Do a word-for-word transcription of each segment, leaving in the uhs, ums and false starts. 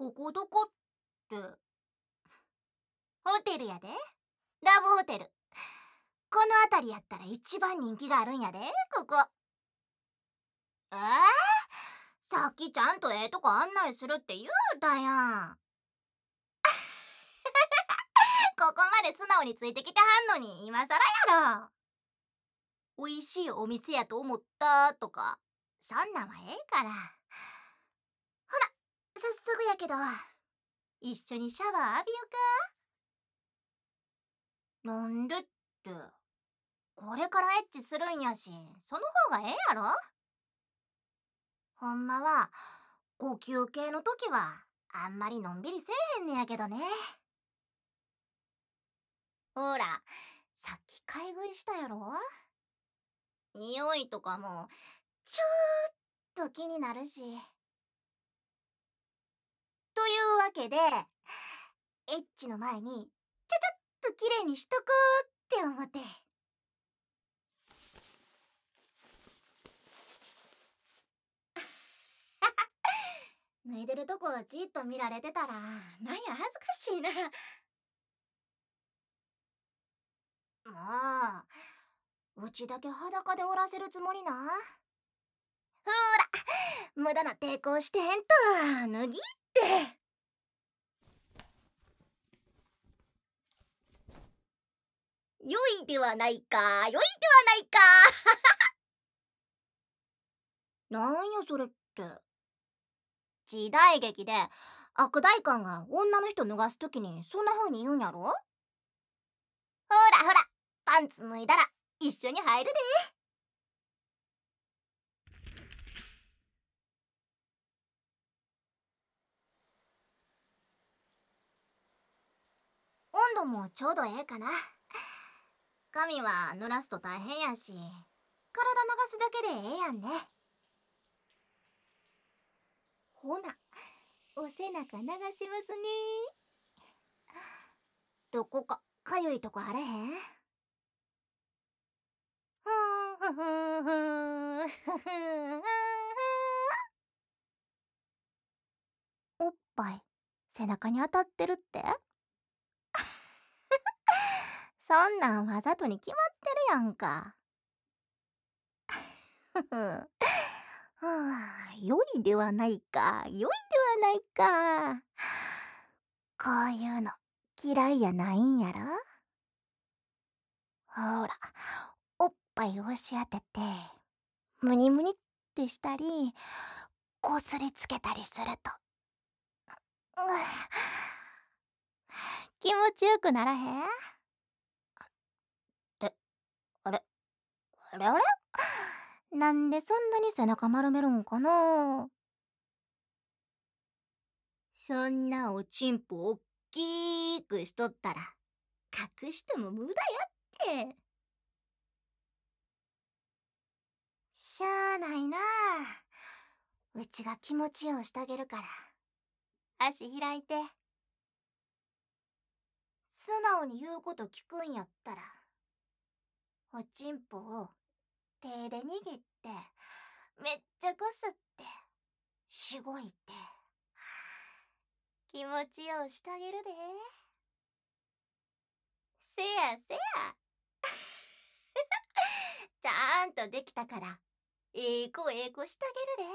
ここどこって。ホテルやで。ラブホテル。この辺りやったら一番人気があるんやで、ここ。えー、さっきちゃんとええとこ案内するって言うたやん。ここまで素直についてきてはんのに今更やろ。美味しいお店やと思ったとか、そんなんはええから。ほな、早速やけど、一緒にシャワー浴びよか。なんでって、これからエッチするんやし、その方がええやろ。ほんまは、呼吸系の時は、あんまりのんびりせえへんねやけどね。ほら、さっき買い食いしたやろ。匂いとかも、ちょーっと気になるし。というわけで、エッチの前に、ちゃちゃっときれいにしとこうって思って。脱いでるとこをじっと見られてたら、なんや恥ずかしいな。もう、うちだけ裸でおらせるつもりな。ほら、無駄な抵抗してへんと、脱ぎって。良いではないか、良いではないか。なんやそれって。時代劇で悪代官が女の人脱がすときにそんな風に言うんやろ。ほらほら、パンツ脱いだら一緒に入るで。温度もちょうどええかな。髪は濡らすと大変やし、体流すだけでええやんね。ほな、お背中流しますね。どこかかゆいとこあれへん？ふんふんふんふんふんふん。おっぱい背中に当たってるって？そんなんわざとに決まってるやんか。ふふはあ、良いではないか、良いではないか。こういうの嫌いやないんやろ。ほら、おっぱいを押し当てて、ムニムニってしたり、こすりつけたりすると、うぅ気持ちよくならへん？え、あれ、あれあれなんでそんなに背中丸めるんかな。そんなおちんぽおっきくしとったら隠しても無駄やって。しゃあないな。うちが気持ちようしてあげるから。足開いて。素直に言うこと聞くんやったら、おちんぽを手で握ってめっちゃこすってしごいて気持ちようしてあげるで。せやせや。ちゃんとできたからええ子ええ子してあげる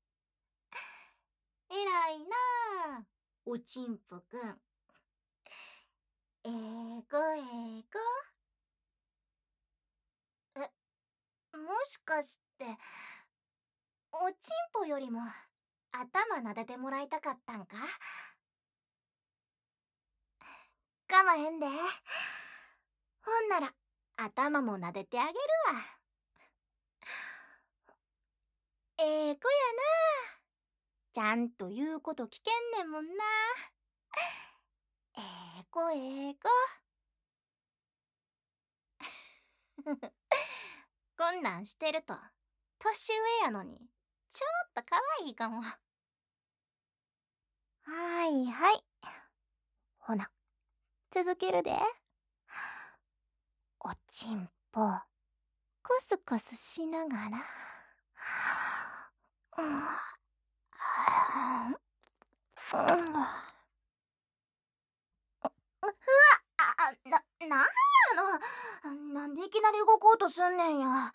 で。えらいなあ、おちんぽくん。ええ子ええ子。え、もしかしておちんぽよりも頭撫でてもらいたかったんか？かまへんで。ほんなら頭も撫でてあげるわ。ええ子やな。ちゃんと言うこと聞けんねんもんな。ええ子ええ子。こんなんしてると年上やのにちょっと可愛いかも。はいはい。ほな、続けるで。おちんぽ、コスコスしながら。うんなんでいきなり動こうとすんねんや。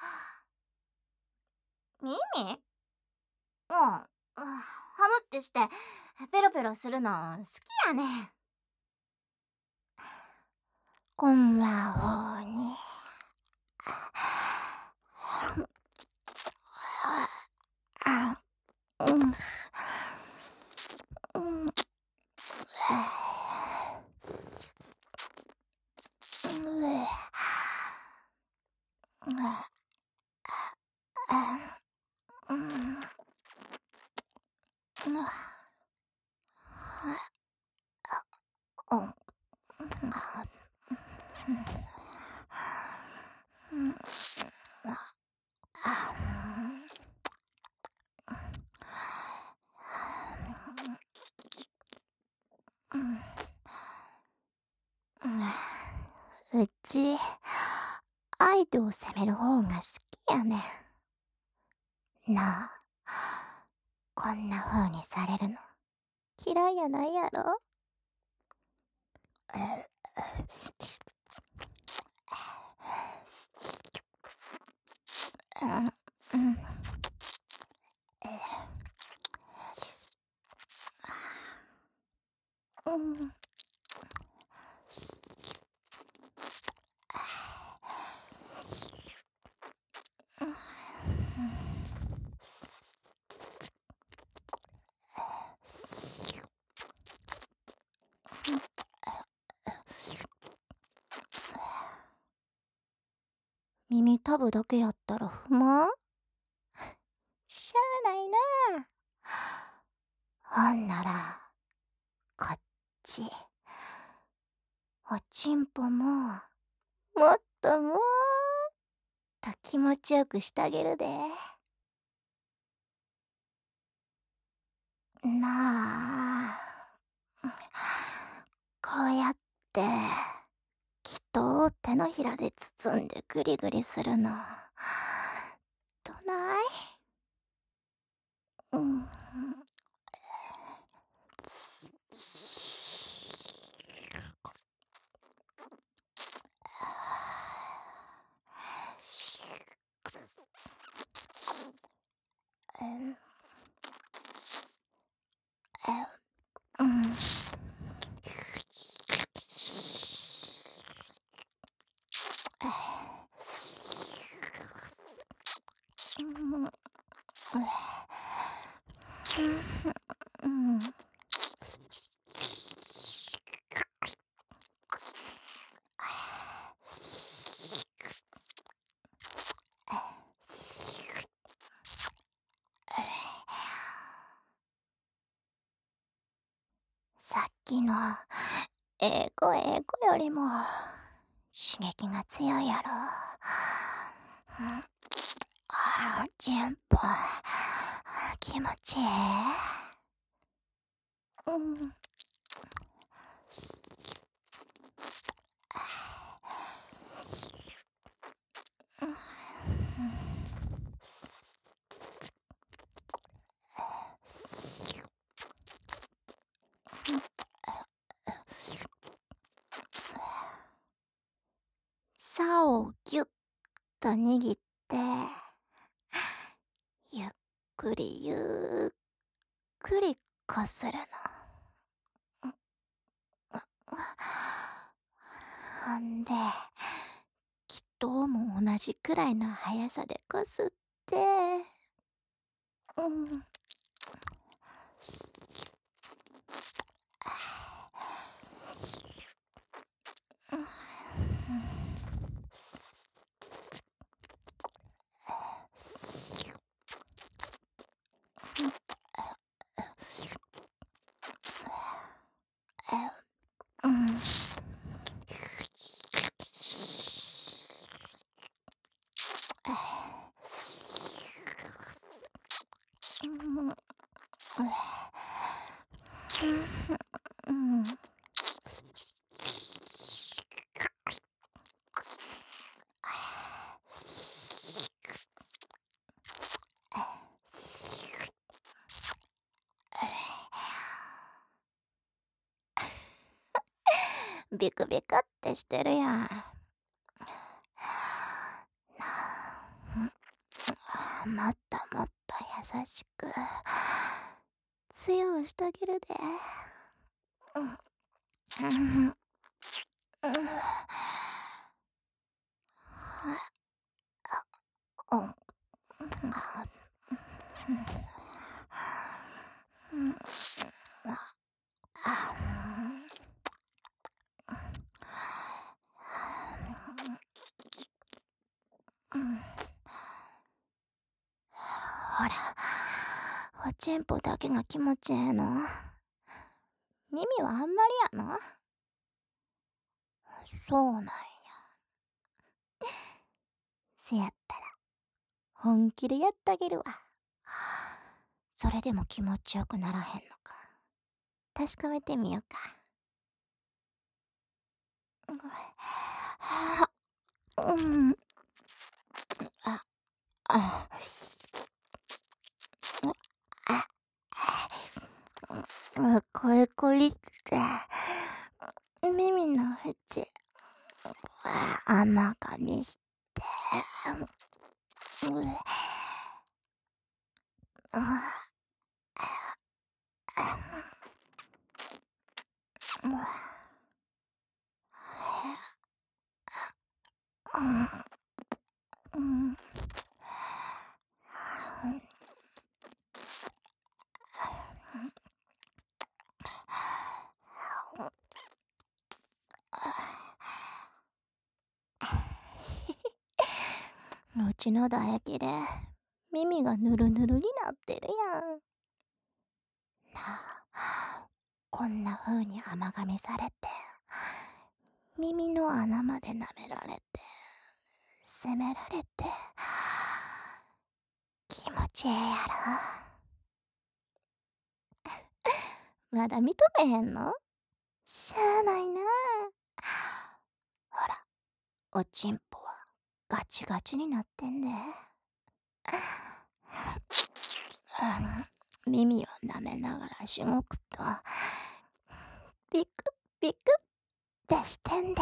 耳？うん。ハムってしてペロペロするの好きやねん。こんな風に。うん。うん。うち、相手を責める方が好きやねん。なあ、こんな風にされるの嫌いやないやろ？うん。うん。耳たぶだけやったら不満？しゃあないな。ほんなら、こっち。おちんぽも、もっともっと気持ちよくしてあげるで。なあ、こうやって、きっと手のひらで包んでグリグリするの。どない？うん。うん。うん。さっきのええ子ええ子よりも刺激が強いやろ。うん、ああ、チンポ気持ちいい。うん。竿をギュッと握って、ゆっくりゆっくりこするの。ほんで、きっとも同じくらいの速さでこすって、うん。うん。うん。ビクビクってしてるやん。 もっともっと優しく強うしてあげるで。うんうんうんうんほら、おちんぽだけが気持ちええの。耳はあんまりやな。そうなんや。せやったら本気でやってあげるわ。それでも気持ちよくならへんのか確かめてみようか。うん。あ、あ、あ、あ、これこりって、耳の縁、甘噛みして、うあ、うん。うちの唾液で耳がぬるぬるになってるやん。なあ、こんな風に甘噛みされて、耳の穴まで舐められて、責められて、気持ちええやろ。まだ認めへんの？しゃあないな。ほら、おちんぽはガチガチになってんで。耳を舐めながらしごくと、ピクピクってしてんで。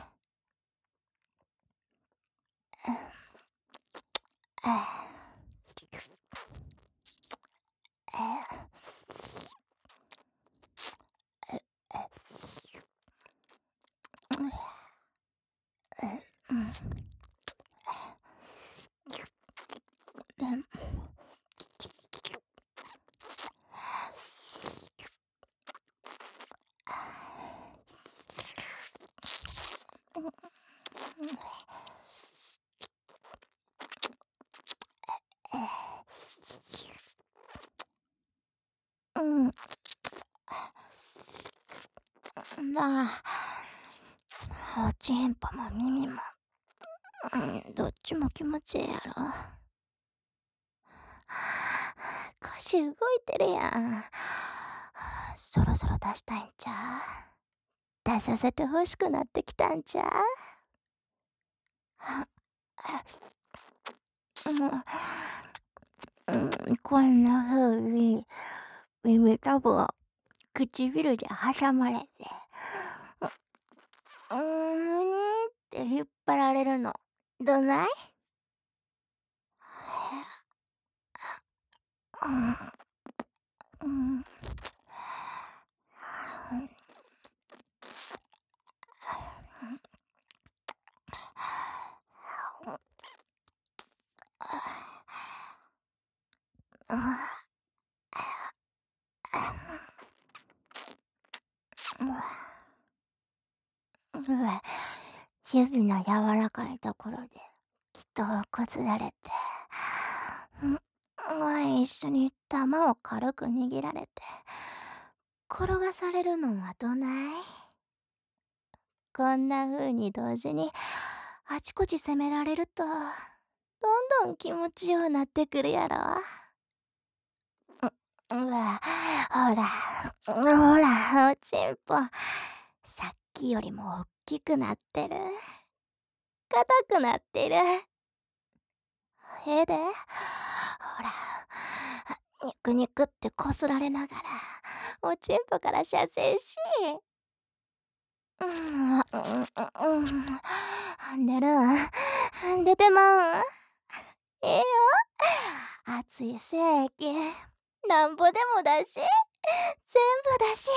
うん。だ、おちんぽも耳も、うん、どっちも気持ちいいやろ。腰動いてるやん。そろそろ出したいんちゃう？出させて欲しくなってきたんちゃう？うん、うん、こんな風に耳たぶを唇で挟まれて、うーんって引っ張られるの。どない？うん、うん、指の柔らかいところで人をこすられて、うん、一緒に玉を軽く握られて転がされるのはどない？こんな風に同時にあちこち責められると、どんどん気持ちようなってくるやろ。うわ、ほら、ほら、おちんぽ、さっきよりもおっきくなってる。硬くなってる。ええで、ほら、ニクニクってこすられながら、おちんぽから射精し、うん、うん、うん、出るん、出てまうん。ええよ。 熱い精液なんぼでもだし、全部だし。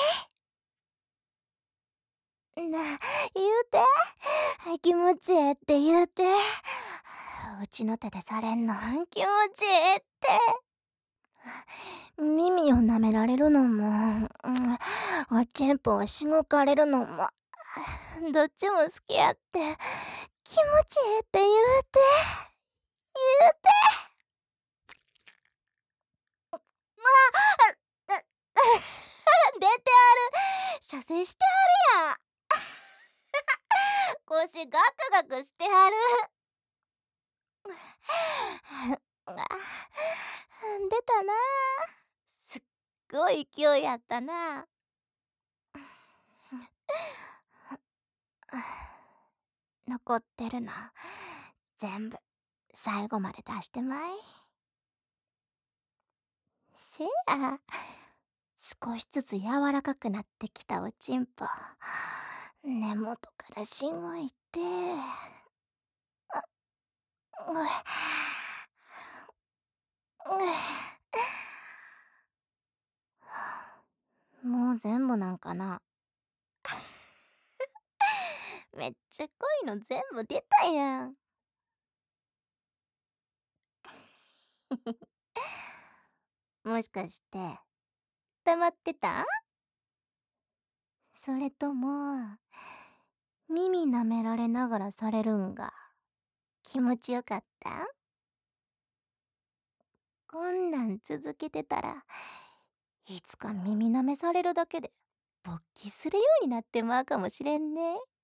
な、言うて。気持ちええって言うて。うちの手でされんの気持ちええって。耳を舐められるのも、うん、おちんぽをしごかれるのも、どっちも好きやって。気持ちええって言うて。言うて。まあ、出てある。射精してあるやん。腰ガクガクしてはる。出たな。すっごい勢いやったな。残ってるの全部最後まで出してまい。せや、少しずつ柔らかくなってきたおちんぽ、根元からしごいて、うううもう全部なんかな。めっちゃ濃いの全部出たやん。もしかして溜まってたん？それとも耳舐められながらされるんが気持ちよかったん？こんなん続けてたらいつか耳舐めされるだけで勃起するようになってまうかもしれんね。